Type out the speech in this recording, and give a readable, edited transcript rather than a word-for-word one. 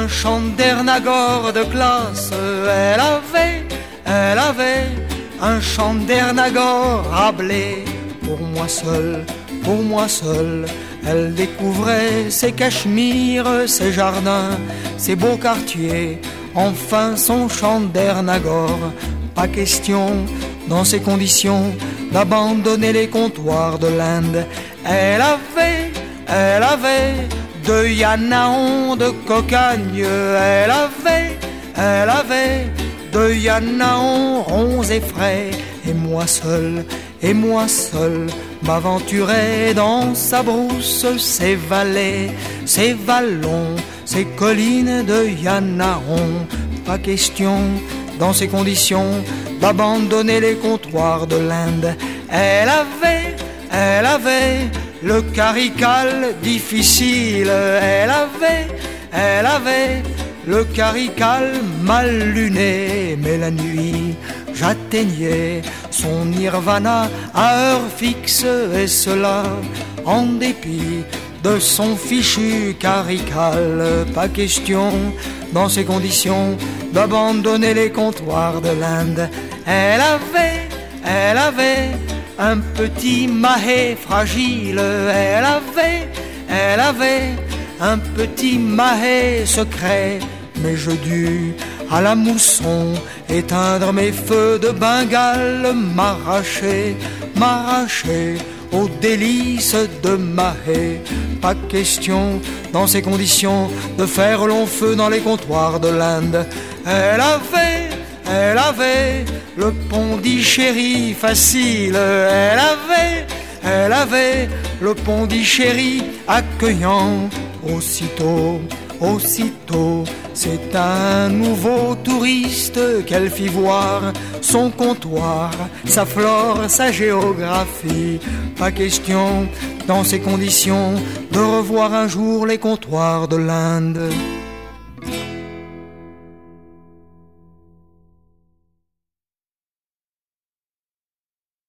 un Chandernagore de classe. Elle avait un Chandernagore à blé. Pour moi seul, elle découvrait ses cachemires, ses jardins, ses beaux quartiers, enfin son Chandernagore. Pas question, dans ces conditions, d'abandonner les comptoirs de l'Inde. Elle avait de Yanaon, de cocagne. Elle avait de Yanaon, ronds et frais. Et moi seul, m'aventurais dans sa brousse, ses vallées, ses vallons, ses collines de Yanaon. Pas question, dans ces conditions, d'abandonner les comptoirs de l'Inde. Elle avait le carical difficile. Elle avait le carical mal luné. Mais la nuit, j'atteignais son nirvana à heure fixe, et cela en dépit de son fichu carical. Pas question, dans ces conditions, d'abandonner les comptoirs de l'Inde. Elle avait un petit mahé fragile. Elle avait un petit mahé secret. Mais je dus à la mousson éteindre mes feux de Bengale, m'arracher aux délices de mahé. Pas question, dans ces conditions, de faire long feu dans les comptoirs de l'Inde. Elle avait le Pondichéry facile. Elle avait le Pondichéry accueillant. Aussitôt, c'est un nouveau touriste qu'elle fit voir son comptoir, sa flore, sa géographie. Pas question, dans ces conditions, de revoir un jour les comptoirs de l'Inde.